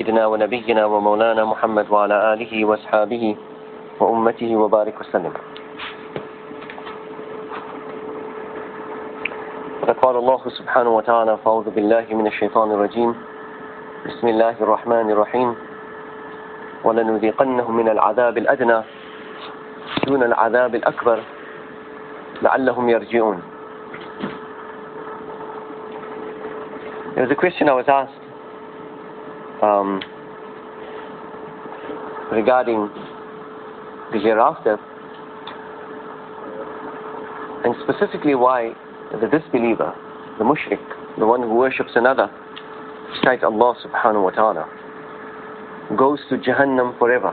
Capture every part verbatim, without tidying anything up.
سيدنا ونبينا ومولانا محمد وعلى آله وأصحابه وأمته وبارك وسلم. فقال الله سبحانه وتعالى: فأعوذ بالله من الشيطان الرجيم بسم الله الرحمن الرحيم ولنذيقنهم من العذاب الأدنى دون العذاب الأكبر لعلهم يرجعون. There was a question I was asked um, regarding the hereafter, and specifically why the disbeliever, the mushrik, the one who worships another besides Allah subhanahu wa ta'ala, goes to Jahannam forever,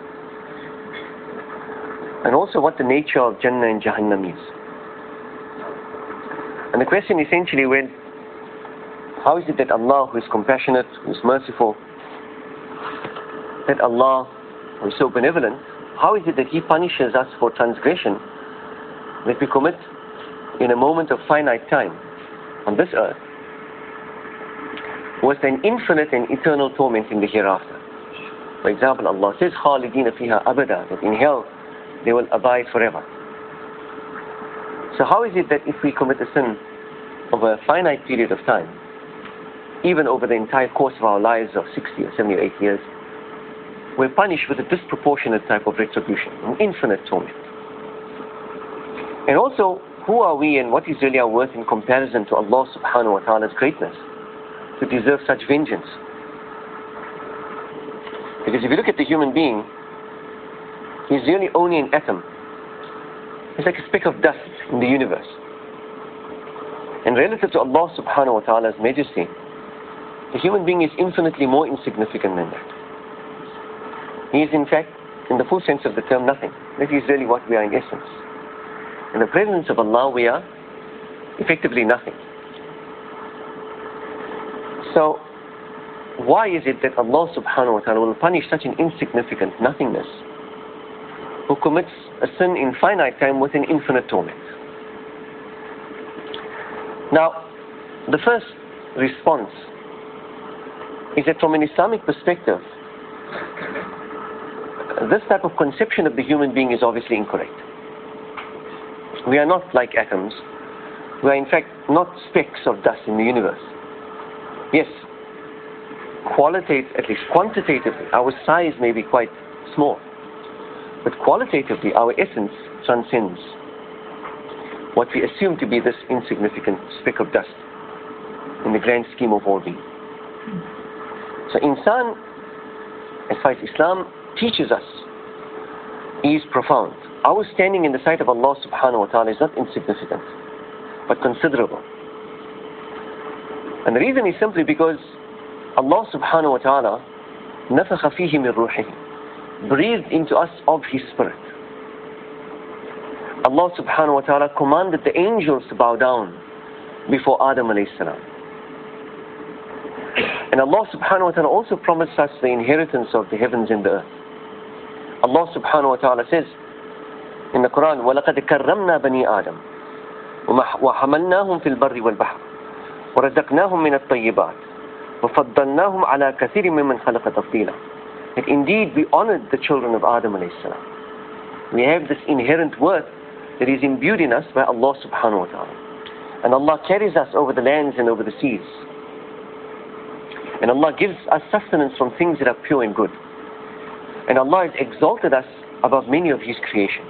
and also what the nature of Jannah and Jahannam is. And the question essentially went, how is it that Allah, who is compassionate, who is merciful, that Allah, who is so benevolent, how is it that He punishes us for transgression that we commit in a moment of finite time on this earth, was an infinite and eternal torment in the hereafter? For example, Allah says, خَالِدِينَ فِيهَا أَبَدًا, that in hell they will abide forever. So how is it that if we commit a sin over a finite period of time, even over the entire course of our lives of sixty or seventy or eighty years, we're punished with a disproportionate type of retribution, an infinite torment? And also, who are we and what is really our worth in comparison to Allah subhanahu wa ta'ala's greatness to deserve such vengeance? Because if you look at the human being, he's really only an atom. He's like a speck of dust in the universe. And relative to Allah subhanahu wa ta'ala's majesty, the human being is infinitely more insignificant than that. He is in fact, in the full sense of the term, nothing. That is really what we are in essence. In the presence of Allah, we are effectively nothing. So, why is it that Allah subhanahu wa ta'ala will punish such an insignificant nothingness who commits a sin in finite time with an infinite torment? Now, the first response is that from an Islamic perspective, this type of conception of the human being is obviously incorrect. We are not like atoms. We are in fact not specks of dust in the universe. Yes, qualitative, at least quantitatively, our size may be quite small, but qualitatively our essence transcends what we assume to be this insignificant speck of dust in the grand scheme of all being. So insan, as far as Islam teaches us, is profound. Our standing in the sight of Allah subhanahu wa ta'ala is not insignificant, but considerable. And the reason is simply because Allah subhanahu wa ta'ala نَفَخَ فِيهِ مِنْ رُوحِهِ, breathed into us of His Spirit. Allah subhanahu wa ta'ala commanded the angels to bow down before Adam alayhi salam. And Allah subhanahu wa ta'ala also promised us the inheritance of the heavens and the earth. Allah subhanahu wa ta'ala says in the Quran, وَلَقَدْ كَرَّمْنَا بَنِي آدَمَ وَحَمَلْنَاهُمْ فِي الْبَرِّ وَالْبَحْرِ وَرَزَقْنَاهُمْ مِنَ الطَّيِّبَاتِ وَفَضَّلْنَاهُمْ عَلَى كَثِيرٍ مِّمَّنْ خَلَقَ تَفْضِيلًا. That indeed we honored the children of Adam alayhi salam. We have this inherent worth that is imbued in us by Allah subhanahu wa ta'ala. And Allah carries us over the lands and over the seas. And Allah gives us sustenance from things that are pure and good. And Allah has exalted us above many of His creation.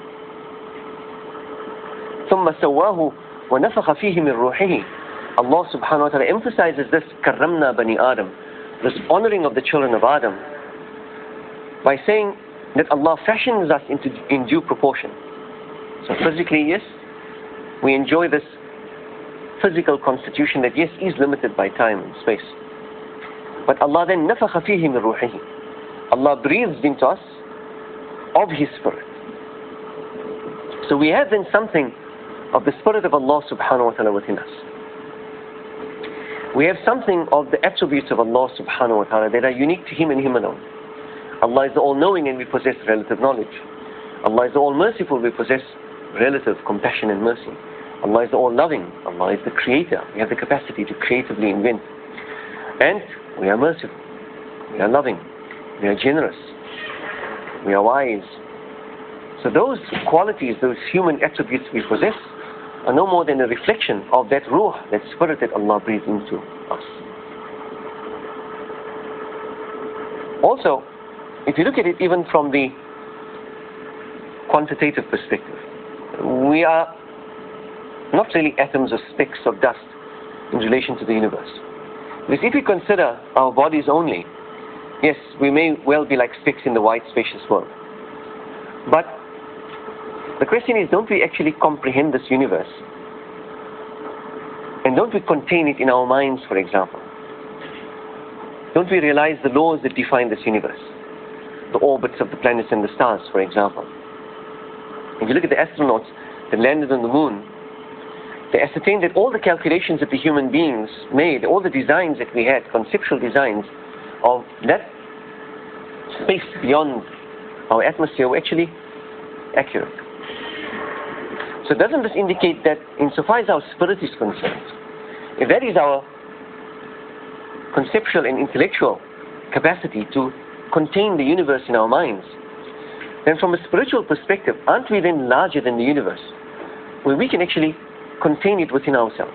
ثُمَّ سَوَّاهُ وَنَفَخَ فِيهِ مِنْ رُوحِهِ. Allah subhanahu wa ta'ala emphasizes this كَرَّمْنَا بَنِي آدَمَ, this honoring of the children of Adam, by saying that Allah fashions us into in due proportion. So physically, yes, we enjoy this physical constitution that, yes, is limited by time and space. But Allah then نَفَخَ فِيهِ مِنْ رُوحِهِ, Allah breathes into us of His Spirit. So we have then something of the Spirit of Allah subhanahu wa ta'ala within us. We have something of the attributes of Allah subhanahu wa ta'ala that are unique to Him and Him alone. Allah is the all-knowing and we possess relative knowledge. Allah is the all-merciful, we possess relative compassion and mercy. Allah is the all-loving, Allah is the creator, we have the capacity to creatively invent. And we are merciful. we are loving, we are generous, we are wise. So those qualities, those human attributes we possess, are no more than a reflection of that ruh, that spirit that Allah breathed into us. Also, if you look at it even from the quantitative perspective, we are not really atoms or specks of dust in relation to the universe. Because if we consider our bodies only, yes, we may well be like specks in the wide, spacious world. But the question is, don't we actually comprehend this universe? And don't we contain it in our minds, for example? Don't we realize the laws that define this universe? The orbits of the planets and the stars, for example. If you look at the astronauts that landed on the moon, they ascertained that all the calculations that the human beings made, all the designs that we had, conceptual designs of that space beyond our atmosphere, were actually accurate. So doesn't this indicate that insofar as our spirit is concerned, if that is our conceptual and intellectual capacity to contain the universe in our minds, then from a spiritual perspective, aren't we then larger than the universe, where we can actually contain it within ourselves?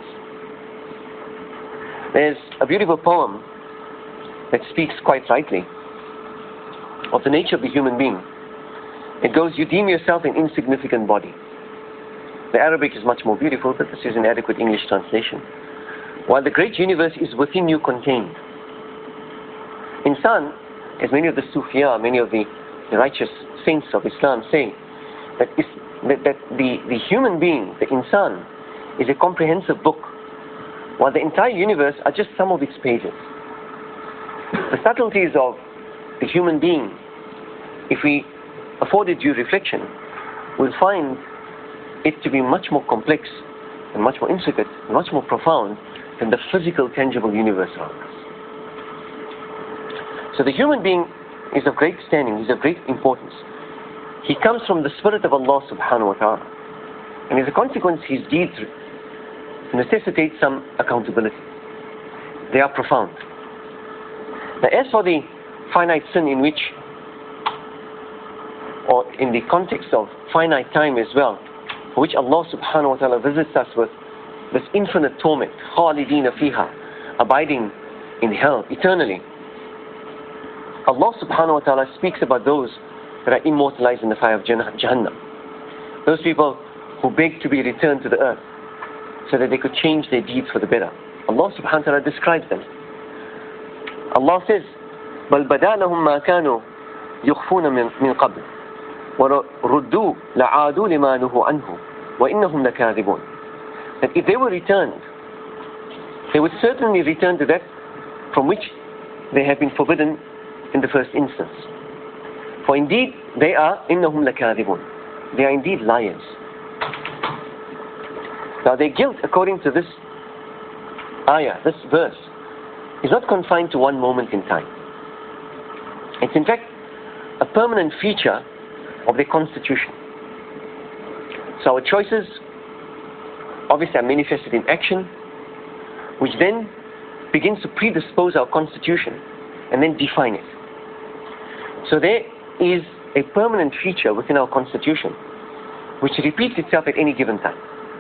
There's a beautiful poem that speaks quite rightly of the nature of the human being. It goes, you deem yourself an insignificant body. The Arabic is much more beautiful, but this is an adequate English translation. While the great universe is within you contained. Insan, as many of the Sufiya, many of the, the righteous saints of Islam say, that, is, that, that the, the human being, the insan, is a comprehensive book, while the entire universe are just some of its pages. The subtleties of the human being, if we afforded due reflection, will find it to be much more complex and much more intricate and much more profound than the physical, tangible universe around us. So the human being is of great standing, he's of great importance. He comes from the spirit of Allah subhanahu wa ta'ala. And as a consequence, his deeds necessitate some accountability. They are profound. Now as for the finite sin in which, or in the context of finite time as well, for which Allah subhanahu wa ta'ala visits us with this infinite torment, khalidina fiha, abiding in hell eternally. Allah subhanahu wa ta'ala speaks about those that are immortalized in the fire of Jahannam. Those people who beg to be returned to the earth so that they could change their deeds for the better. Allah subhanahu wa ta'ala describes them. Allah says, بَلْ بَدَا لَهُمْ مَا كَانُوا يُخْفُونَ مِنْ قَبْلِ وَرُدُّوا لَعَادُوا لِمَا نُهُوا عَنْهُ وَإِنَّهُمْ لَكَاذِبُونَ. That if they were returned, they would certainly return to that from which they have been forbidden in the first instance. For indeed, they are إِنَّهُمْ لَكَاذِبُونَ. They are indeed liars. Now their guilt, according to this ayah, this verse, is not confined to one moment in time. It's in fact a permanent feature of their constitution. So our choices obviously are manifested in action, which then begins to predispose our constitution and then define it. So there is a permanent feature within our constitution which repeats itself at any given time.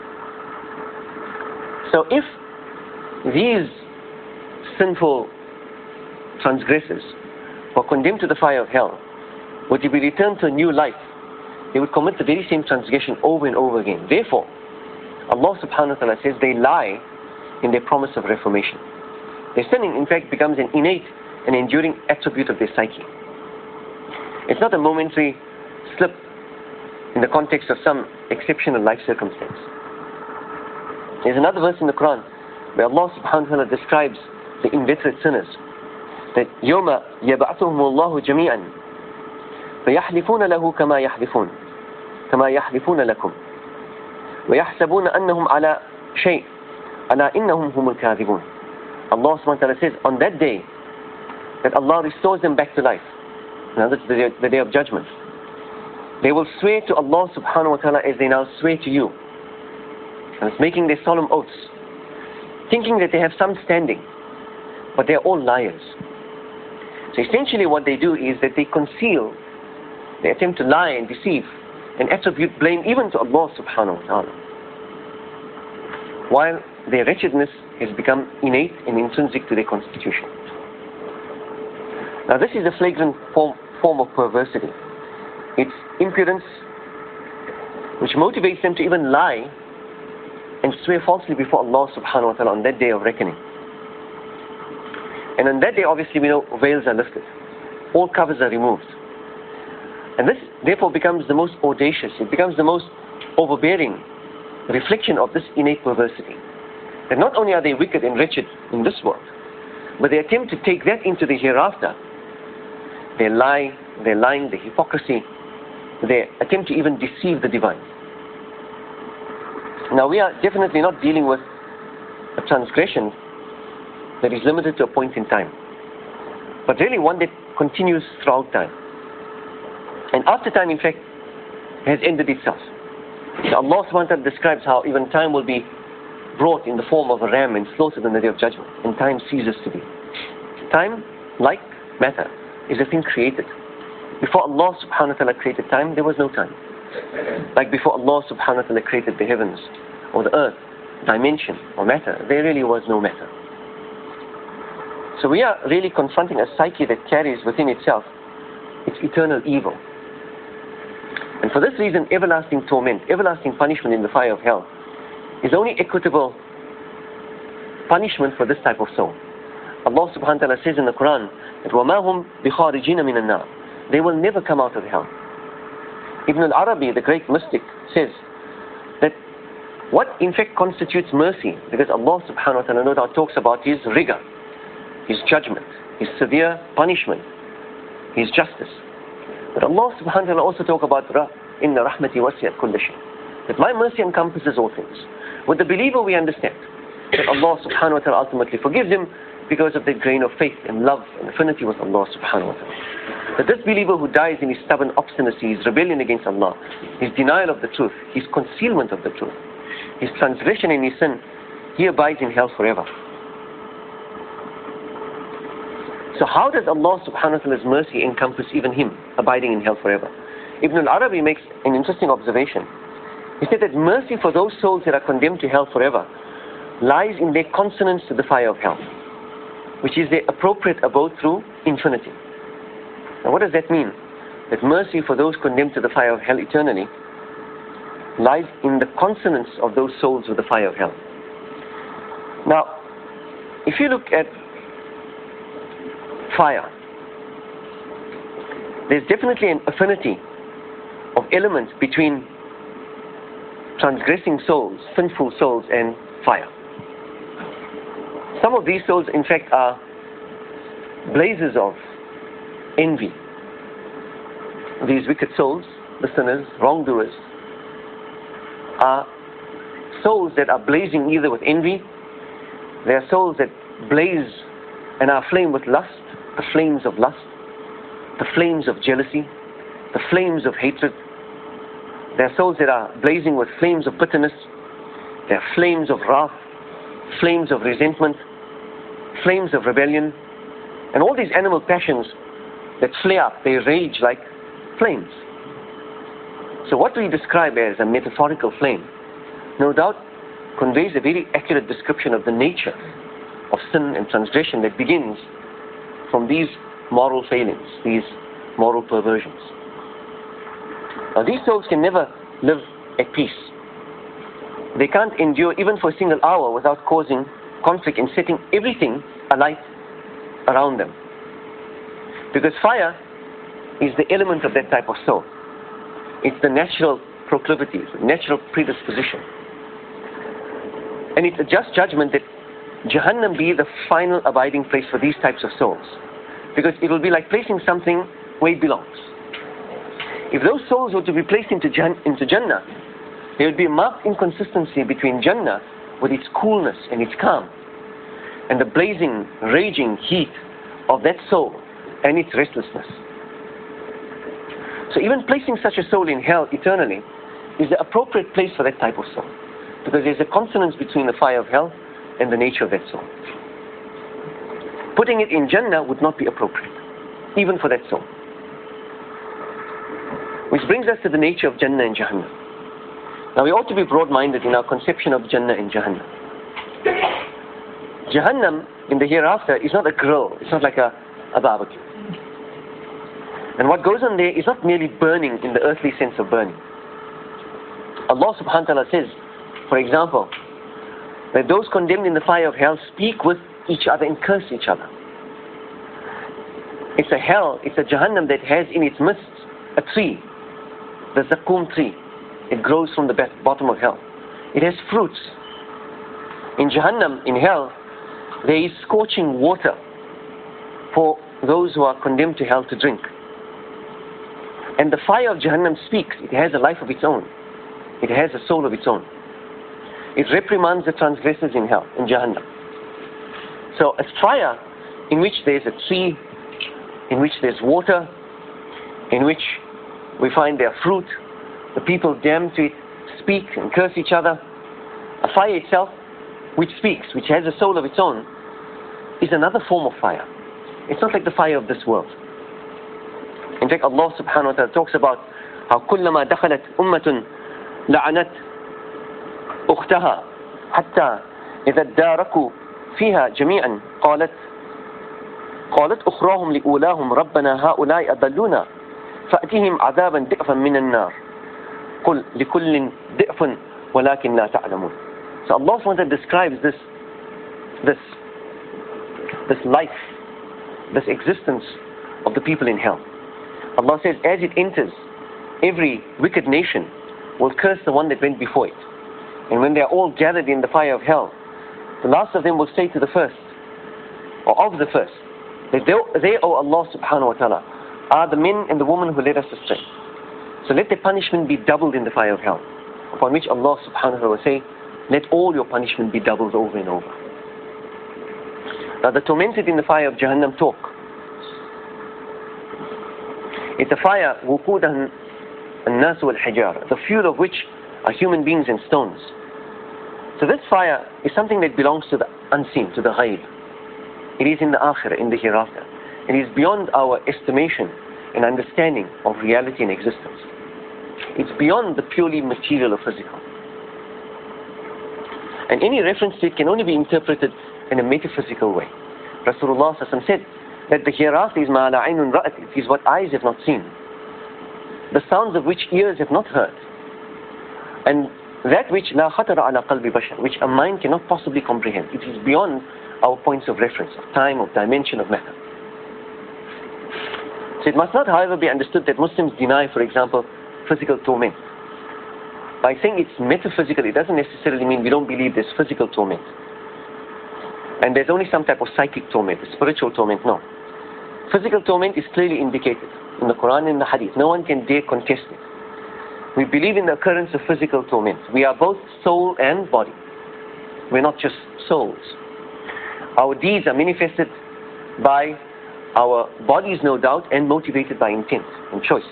So if these sinful transgressors were condemned to the fire of hell, were to be returned to a new life, they would commit the very same transgression over and over again. Therefore, Allah subhanahu wa ta'ala says they lie in their promise of reformation. Their sinning, in fact, becomes an innate and enduring attribute of their psyche. It's not a momentary slip in the context of some exceptional life circumstance. There's another verse in the Quran where Allah subhanahu wa ta'ala describes the inveterate sinners, that يَوْمَ يَبْعَثُهُمُ اللَّهُ جَمِيعًا فَيَحْلِفُونَ لَهُ كَمَا يَحْلِفُونَ كَمَا يَحْلِفُونَ لَكُمْ وَيَحْسَبُونَ أَنَّهُمْ عَلَى شَيْءٍ أَلَا إِنَّهُمْ هُمُ الْكَاذِبُونَ. Allah subhanahu wa ta'ala says on that day that Allah restores them back to life. Now that's the day, the day of judgment. They will swear to Allah subhanahu wa ta'ala as they now swear to you. And it's making their solemn oaths, thinking that they have some standing, but they are all liars. So essentially what they do is that they conceal, they attempt to lie and deceive and attribute blame even to Allah subhanahu wa ta'ala, while their wretchedness has become innate and intrinsic to their constitution. Now this is a flagrant form, form of perversity. It's impudence which motivates them to even lie and swear falsely before Allah subhanahu wa ta'ala on that day of reckoning. And on that day, obviously, we know veils are lifted. All covers are removed. And this, therefore, becomes the most audacious, it becomes the most overbearing reflection of this innate perversity. That not only are they wicked and wretched in this world, but they attempt to take that into the hereafter. Their lie, their lying, their hypocrisy, they attempt to even deceive the divine. Now, we are definitely not dealing with a transgression that is limited to a point in time, but really one that continues throughout time. And after time, in fact, has ended itself. So Allah subhanahu wa ta'ala describes how even time will be brought in the form of a ram and slaughtered on the day of judgment, and time ceases to be. Time, like matter, is a thing created. Before Allah subhanahu wa ta'ala created time, there was no time. Like before Allah subhanahu wa ta'ala created the heavens or the earth, dimension or matter, there really was no matter. So we are really confronting a psyche that carries within itself its eternal evil. And for this reason, everlasting torment, everlasting punishment in the fire of hell is only equitable punishment for this type of soul. Allah subhanahu wa ta'ala says in the Quran that وَمَا هُمْ بِخَارِجِينَ مِنَ النَّارِ, they will never come out of hell. Ibn al-Arabi, the great mystic, says that what in fact constitutes mercy, because Allah subhanahu wa ta'ala no doubt talks about His rigor, His judgment, His severe punishment, His justice. But Allah subhanahu wa ta'ala also talk about inna rahmati wasi'at kulla shay, that my mercy encompasses all things. With the believer we understand that Allah subhanahu wa ta'ala ultimately forgives him because of the grain of faith and love and affinity with Allah subhanahu wa ta'ala. That this believer who dies in his stubborn obstinacy, his rebellion against Allah, his denial of the truth, his concealment of the truth, his transgression and his sin, he abides in hell forever. So how does Allah subhanahu wa ta'ala's mercy encompass even him abiding in hell forever? Ibn al-Arabi makes an interesting observation. He said that mercy for those souls that are condemned to hell forever lies in their consonance to the fire of hell, which is their appropriate abode through infinity. Now what does that mean? That mercy for those condemned to the fire of hell eternally lies in the consonance of those souls with the fire of hell. Now, if you look at fire, there's definitely an affinity of elements between transgressing souls, sinful souls, and fire. Some of these souls, in fact, are blazes of envy. These wicked souls, the sinners, wrongdoers, are souls that are blazing either with envy, they are souls that blaze and are aflame with lust, the flames of lust, the flames of jealousy, the flames of hatred. They are souls that are blazing with flames of bitterness, they are flames of wrath, flames of resentment, flames of rebellion, and all these animal passions that flare up, they rage like flames. So what we describe as a metaphorical flame, no doubt conveys a very accurate description of the nature of sin and transgression that begins from these moral failings, these moral perversions. Now these souls can never live at peace. They can't endure even for a single hour without causing conflict and setting everything alight around them. Because fire is the element of that type of soul. It's the natural proclivity, it's the natural predisposition. And it's a just judgment that Jahannam be the final abiding place for these types of souls. Because it will be like placing something where it belongs. If those souls were to be placed into, Jan- into Jannah, there would be a marked inconsistency between Jannah with its coolness and its calm, and the blazing, raging heat of that soul and its restlessness. So even placing such a soul in hell eternally is the appropriate place for that type of soul, because there's a consonance between the fire of hell and the nature of that soul. Putting it in Jannah would not be appropriate. even for that soul. Which brings us to the nature of Jannah and Jahannam. Now we ought to be broad-minded in our conception of Jannah and Jahannam. Jahannam in the hereafter is not a grill, it's not like a, a barbecue. And what goes on there is not merely burning in the earthly sense of burning. Allah subhanahu wa ta'ala says, for example, that those condemned in the fire of hell speak with each other and curse each other. It's a hell, it's a Jahannam that has in its midst a tree, the Zakum tree. It grows from the bottom of hell. It has fruits. In Jahannam, in hell, there is scorching water for those who are condemned to hell to drink. And the fire of Jahannam speaks. It has a life of its own. It has a soul of its own. It reprimands the transgressors in hell, in Jahannam. So a fire in which there is a tree, in which there's water, in which we find their fruit, the people damned to it speak and curse each other. A fire itself, which speaks, which has a soul of its own, is another form of fire. It's not like the fire of this world. In fact, Allah subhanahu wa ta'ala talks about how كُلَّمَا دَخَلَتْ أُمَّةٌ لَعَنَتْ أُخْتَهَا حَتَّى إِذَا ادَّارَكُوا فِيهَا جَمِيعًا قَالَتْ قالت أخراهم لأولاهم ربنا هؤلاء أضلونا فأتهم عذابا ضعفا من النار قل لكل ضعف ولكن لا تعلمون. So Allah subhanahu wa ta'ala describes this, this, this life, this existence of the people in hell. Allah says, as it enters, every wicked nation will curse the one that went before it. And when they are all gathered in the fire of hell, the last of them will say to the first, or of the first, that they, they, O Allah subhanahu wa ta'ala, are the men and the women who led us astray. So let their punishment be doubled in the fire of hell. Upon which Allah subhanahu wa ta'ala will say, let all your punishment be doubled over and over. Now the tormented in the fire of Jahannam talk. It's a fire, وقودها الناس والحجار, the fuel of which are human beings and stones. So this fire is something that belongs to the unseen, to the ghaib. It is in the akhirah, in the hereafter. It is beyond our estimation and understanding of reality and existence. It's beyond the purely material or physical. And any reference to it can only be interpreted in a metaphysical way. Rasulullah said that the hereafter is ma la aynun ra'at, it is what eyes have not seen, the sounds of which ears have not heard, and that which la khatara ala qalbi bashar, which a mind cannot possibly comprehend. It is beyond our points of reference, of time, of dimension, of matter. So it must not, however, be understood that Muslims deny, for example, physical torment. By saying it's metaphysical, it doesn't necessarily mean we don't believe there's physical torment. And there's only some type of psychic torment, spiritual torment. No. Physical torment is clearly indicated in the Quran and the Hadith. No one can dare contest it. We believe in the occurrence of physical torment. We are both soul and body. We're not just souls. Our deeds are manifested by our bodies, no doubt, and motivated by intent and choice.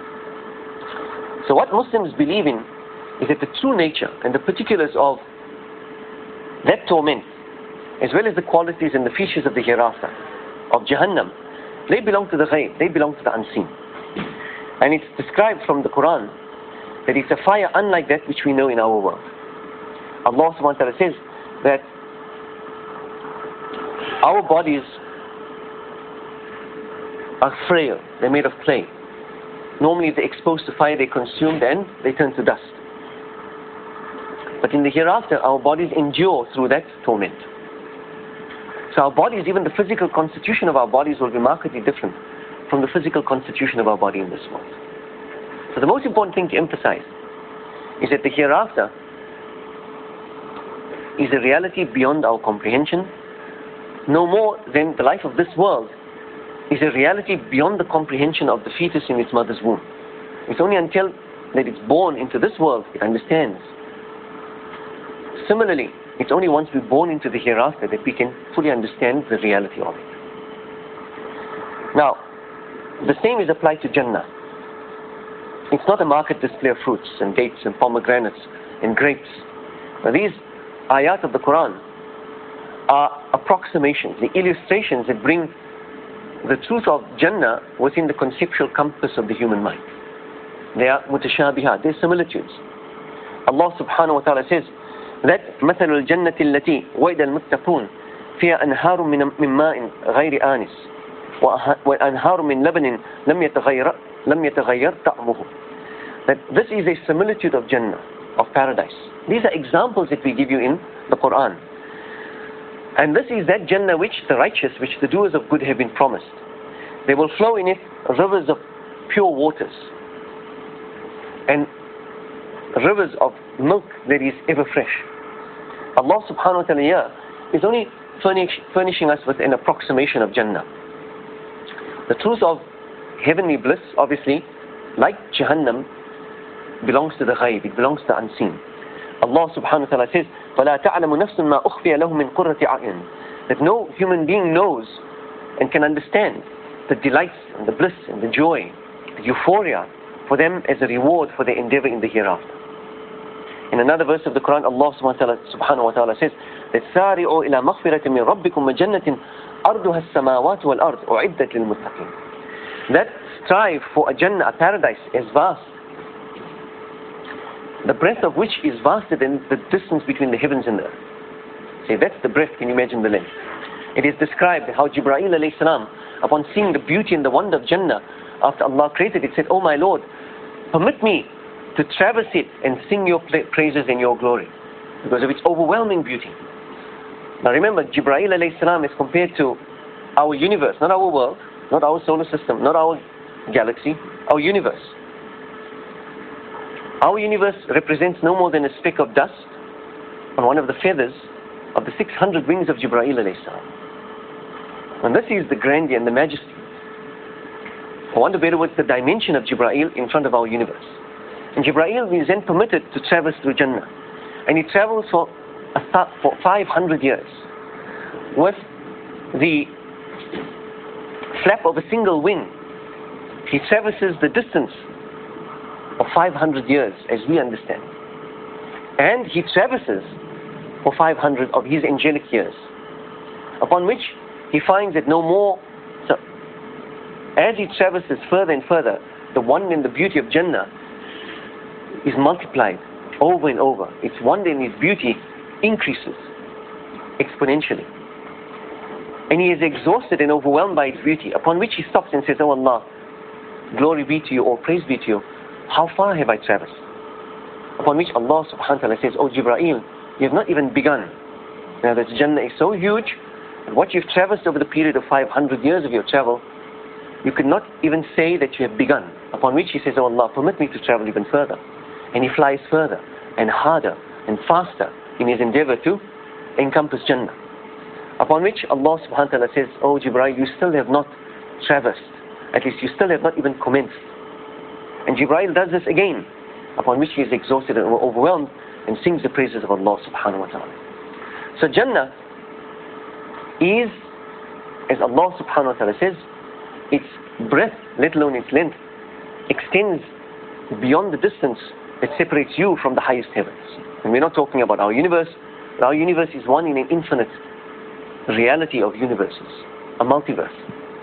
So what Muslims believe in is that the true nature and the particulars of that torment, as well as the qualities and the features of the hereafter, of Jahannam, they belong to the ghaib, they belong to the unseen. And it's described from the Quran that it's a fire unlike that which we know in our world. Allah subhanahu wa ta'ala says that our bodies are frail, they're made of clay. Normally if they're exposed to fire, they're consumed and they turn to dust. But in the hereafter, our bodies endure through that torment. So our bodies, even the physical constitution of our bodies, will be markedly different from the physical constitution of our body in this world. So the most important thing to emphasize is that the hereafter is a reality beyond our comprehension, no more than the life of this world is a reality beyond the comprehension of the fetus in its mother's womb. It's only until that it's born into this world it understands. Similarly, it's only once we're born into the hereafter that we can fully understand the reality of it. Now, the same is applied to Jannah. It's not a market display of fruits and dates and pomegranates and grapes. Now, these ayat of the Quran are approximations, the illustrations that bring the truth of Jannah within the conceptual compass of the human mind. They are mutashabihat, they're similitudes. Allah subhanahu wa ta'ala says that مثل الجنة التي وعد المتقون فيها أنهار من ماء غير آنس وأنهار من لبن لم يتغير لم يتغير طعمه. That this is a similitude of Jannah, of paradise. These are examples that we give you in the Quran. And this is that Jannah which the righteous, which the doers of good have been promised. There will flow in it rivers of pure waters and rivers of milk that is ever fresh. Allah subhanahu wa ta'ala here is only furnish, furnishing us with an approximation of Jannah. The truth of heavenly bliss, obviously, like Jahannam, belongs to the ghaib, it belongs to the unseen. Allah subhanahu wa ta'ala says, فَلَا تَعْلَمُ نَفْسٌ مَا أُخْفِيَ لَهُ مِنْ قُرَّةِ أَعْيُنٍ. That no human being knows and can understand the delights and the bliss and the joy, the euphoria for them as a reward for their endeavor in the hereafter. In another verse of the Quran, Allah subhanahu wa ta'ala says that سَارِعُوا إِلَى مَغْفِرَةٍ مِنْ رَبِّكُمْ وَجَنَّةٍ أَرْضُهَا السَّمَاوَاتُ وَالْأَرْضُ أُعِدَّتْ لِلْمُتَّقِينَ. That strive for a Jannah, a paradise, is vast. The breadth of which is vaster than the distance between the heavens and the earth. Say, that's the breadth, can you imagine the length? It is described how Jibreel alayhi salam, upon seeing the beauty and the wonder of Jannah, after Allah created it, said, "Oh my Lord, permit me to traverse it and sing your praises and your glory, because of its overwhelming beauty." Now remember, Jibreel alayhi salam is compared to our universe, not our world, not our solar system, not our galaxy, our universe. Our universe represents no more than a speck of dust on one of the feathers of the six hundred wings of Jibreel alayhi salam. And this is the grandeur and the majesty. I want to better with the dimension of Jibreel in front of our universe. And Jibreel is then permitted to traverse through Jannah. And he travels for, a th for five hundred years. With the flap of a single wing, he traverses the distance of five hundred years, as we understand. And he traverses for five hundred of his angelic years, upon which he finds that no more. So, as he traverses further and further, the wonder and the beauty of Jannah is multiplied over and over. Its wonder and its beauty increases exponentially. And he is exhausted and overwhelmed by its beauty, upon which he stops and says, "Oh Allah, glory be to you, or praise be to you. How far have I traversed?" Upon which Allah subhanahu wa ta'ala says, "Oh Jibreel, you have not even begun." Now this Jannah is so huge, that what you've traversed over the period of five hundred years of your travel, you could not even say that you have begun. Upon which he says, "Oh Allah, permit me to travel even further." And he flies further and harder and faster in his endeavor to encompass Jannah. Upon which Allah subhanahu wa ta'ala says, "Oh Jibreel, you still have not traversed. At least you still have not even commenced." And Jibreel does this again, upon which he is exhausted and overwhelmed and sings the praises of Allah subhanahu wa ta'ala. So Jannah is, as Allah subhanahu wa ta'ala says, its breadth, let alone its length, extends beyond the distance that separates you from the highest heavens. And we're not talking about our universe, but our universe is one in an infinite reality of universes, a multiverse.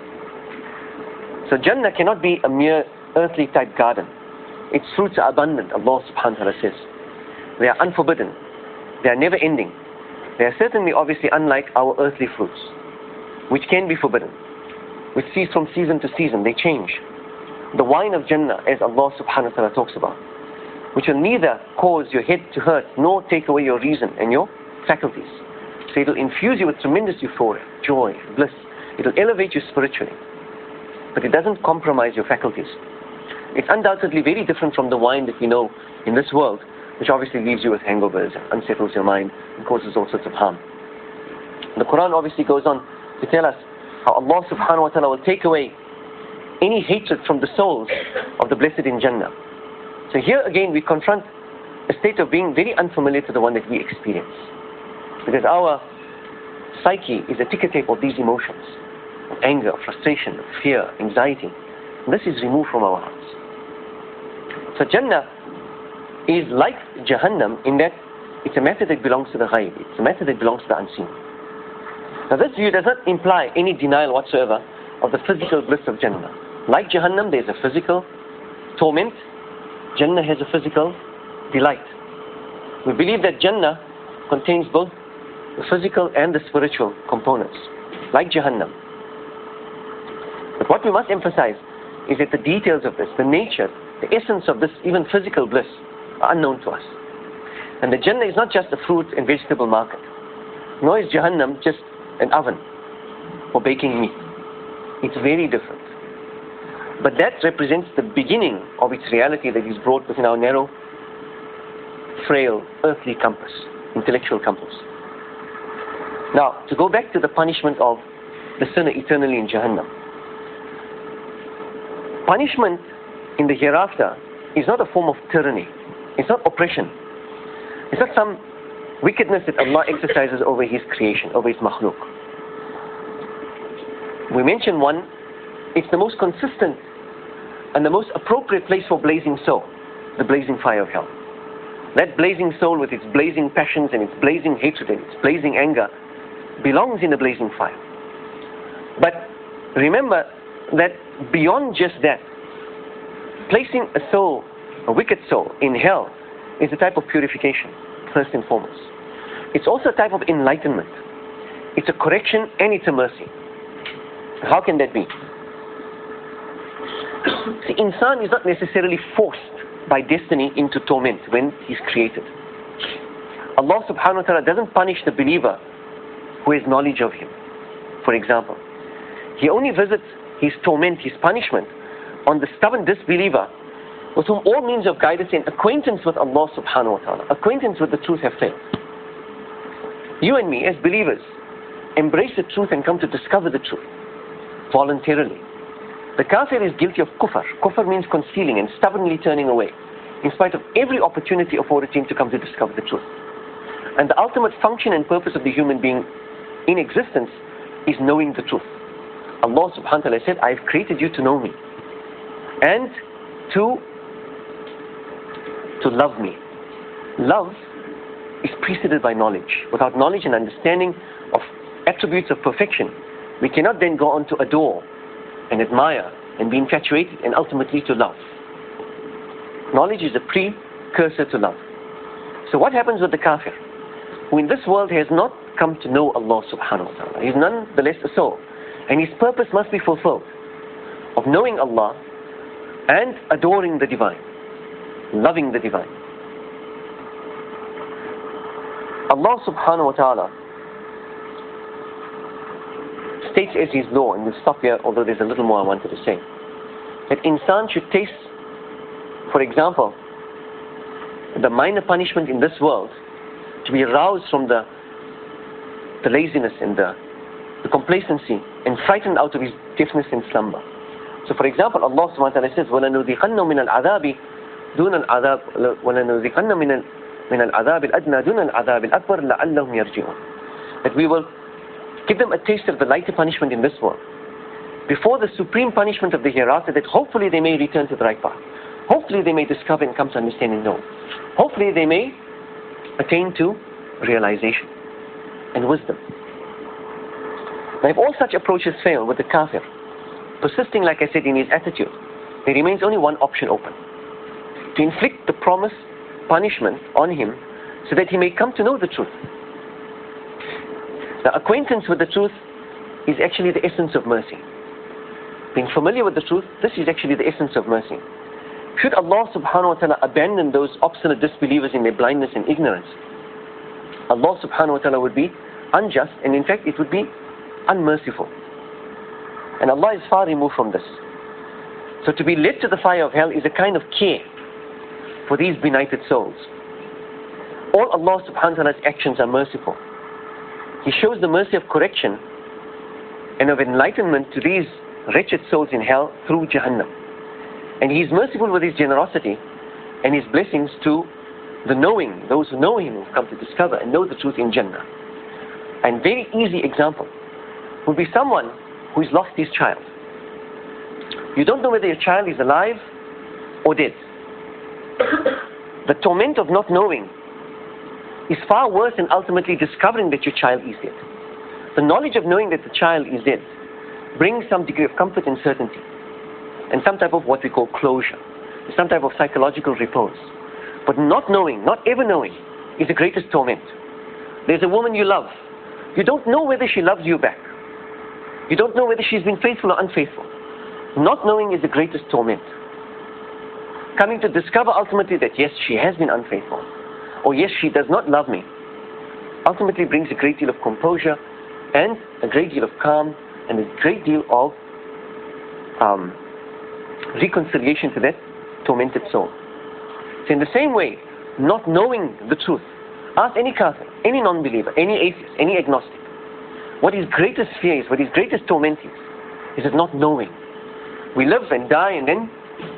So Jannah cannot be a mere earthly type garden. Its fruits are abundant, Allah subhanahu wa ta'ala says. They are unforbidden. They are never ending. They are certainly obviously unlike our earthly fruits, which can be forbidden, which cease from season to season. They change. The wine of Jannah, as Allah subhanahu wa ta'ala talks about, which will neither cause your head to hurt nor take away your reason and your faculties. So it will infuse you with tremendous euphoria, joy, bliss. It will elevate you spiritually. But it doesn't compromise your faculties. It's undoubtedly very different from the wine that we know in this world, which obviously leaves you with hangovers, unsettles your mind, and causes all sorts of harm. The Quran obviously goes on to tell us how Allah subhanahu wa ta'ala will take away any hatred from the souls of the blessed in Jannah. So here again we confront a state of being very unfamiliar to the one that we experience. Because our psyche is a ticker tape of these emotions, of anger, of frustration, of fear, anxiety. And this is removed from our hearts. So Jannah is like Jahannam in that it's a matter that belongs to the ghaib. It's a matter that belongs to the unseen. Now this view does not imply any denial whatsoever of the physical bliss of Jannah. Like Jahannam, there is a physical torment. Jannah has a physical delight. We believe that Jannah contains both the physical and the spiritual components, like Jahannam. But what we must emphasize is that the details of this, the nature, the essence of this even physical bliss are unknown to us. And the Jannah is not just a fruit and vegetable market, nor is Jahannam just an oven for baking meat. It's very different. But that represents the beginning of its reality that is brought within our narrow, frail, earthly compass, intellectual compass. Now, to go back to the punishment of the sinner eternally in Jahannam. Punishment in the hereafter is not a form of tyranny. It's not oppression. It's not some wickedness that Allah exercises over His creation, over His makhluk. We mention one, it's the most consistent and the most appropriate place for blazing soul, the blazing fire of hell. That blazing soul with its blazing passions and its blazing hatred and its blazing anger belongs in the blazing fire. But remember that beyond just that, placing a soul, a wicked soul, in hell is a type of purification, first and foremost. It's also a type of enlightenment. It's a correction and it's a mercy. How can that be? See, insan is not necessarily forced by destiny into torment when he's created. Allah subhanahu wa ta'ala doesn't punish the believer who has knowledge of Him. For example, He only visits His torment, His punishment on the stubborn disbeliever with whom all means of guidance and acquaintance with Allah subhanahu wa ta'ala, acquaintance with the truth have failed. You and me as believers embrace the truth and come to discover the truth voluntarily. The kafir is guilty of kufr. Kufr means concealing and stubbornly turning away, in spite of every opportunity afforded him to come to discover the truth. And the ultimate function and purpose of the human being in existence is knowing the truth. Allah subhanahu wa ta'ala said, I have created you to know me and to to love me. Love is preceded by knowledge. Without knowledge and understanding of attributes of perfection, we cannot then go on to adore and admire and be infatuated and ultimately to love. Knowledge is a precursor to love. So what happens with the kafir, who in this world has not come to know Allah subhanahu wa ta'ala? He is nonetheless a soul, and his purpose must be fulfilled of knowing Allah and adoring the divine, loving the divine. Allah subhanahu wa ta'ala states as His law, and we'll stop here, although there's a little more I wanted to say, that insan should taste, for example, the minor punishment in this world, to be aroused from the the laziness and the, the complacency and frightened out of his deafness and slumber. So for example, Allah subhanahu wa ta'ala says, وَلَنُذِقَنَّ مِنَ الْعَذَابِ دُونَ الْعَذَابِ وَلَنُذِقَنَّ مِنَ مِنَ الْعَذَابِ الْأَدْنَى دُونَ الْعَذَابِ الْأَكْبَرِ لَعَلَّهُمْ يَرْجِعُونَ. That we will give them a taste of the lighter punishment in this world before the supreme punishment of the hereafter, that hopefully they may return to the right path. Hopefully they may discover and come to understand and know. Hopefully they may attain to realization and wisdom. Now if all such approaches fail with the kafir, persisting, like I said, in his attitude, there remains only one option open: to inflict the promised punishment on him so that he may come to know the truth. The acquaintance with the truth is actually the essence of mercy. Being familiar with the truth, this is actually the essence of mercy. Should Allah subhanahu wa ta'ala abandon those obstinate disbelievers in their blindness and ignorance, Allah subhanahu wa ta'ala would be unjust, and in fact it would be unmerciful. And Allah is far removed from this. So to be led to the fire of hell is a kind of care for these benighted souls. All Allah subhanahu wa ta'ala's actions are merciful. He shows the mercy of correction and of enlightenment to these wretched souls in hell through Jahannam. And He is merciful with His generosity and His blessings to the knowing, those who know Him, who have come to discover and know the truth in Jannah. And very easy example would be someone who has lost his child. You don't know whether your child is alive or dead. The torment of not knowing is far worse than ultimately discovering that your child is dead. The knowledge of knowing that the child is dead brings some degree of comfort and certainty, and some type of what we call closure, some type of psychological repose. But not knowing, not ever knowing, is the greatest torment. There's a woman you love. You don't know whether she loves you back. You don't know whether she's been faithful or unfaithful. Not knowing is the greatest torment. Coming to discover ultimately that yes, she has been unfaithful, or yes, she does not love me, ultimately brings a great deal of composure and a great deal of calm and a great deal of um, reconciliation to that tormented soul. So in the same way, not knowing the truth, ask any kafir, any non-believer, any atheist, any agnostic, what his greatest fear is, what his greatest torment is, is it not knowing. We live and die and then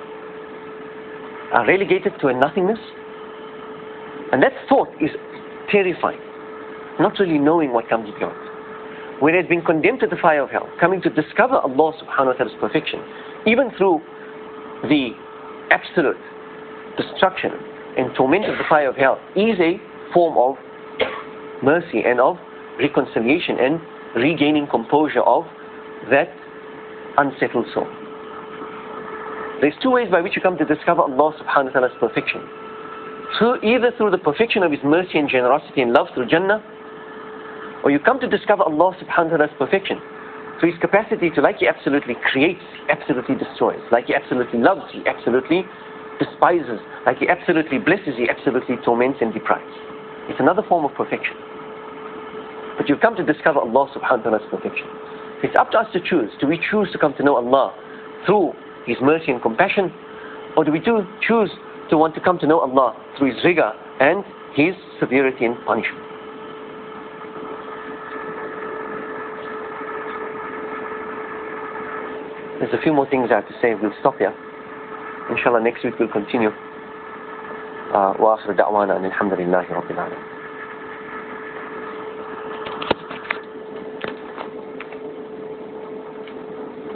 are relegated to a nothingness. And that thought is terrifying. Not really knowing what comes beyond. Whereas being condemned to the fire of hell, coming to discover Allah subhanahu wa ta'ala's perfection, even through the absolute destruction and torment of the fire of hell, is a form of mercy and of reconciliation and regaining composure of that unsettled soul. There's two ways by which you come to discover Allah subhanahu wa ta'ala's perfection. Through, either through the perfection of His mercy and generosity and love through Jannah, or you come to discover Allah subhanahu wa ta'ala's perfection through His capacity to, like He absolutely creates, He absolutely destroys, like He absolutely loves, He absolutely despises, like He absolutely blesses, He absolutely torments and deprives. It's another form of perfection. But you've come to discover Allah subhanahu wa ta'ala's perfection. It's up to us to choose. Do we choose to come to know Allah through His mercy and compassion, or do we do choose to want to come to know Allah through His rigor and His severity and punishment? There's a few more things I have to say. We'll stop here. Inshallah, next week we'll continue. وآخر دعوانا أن الحمد لله رب العالمين.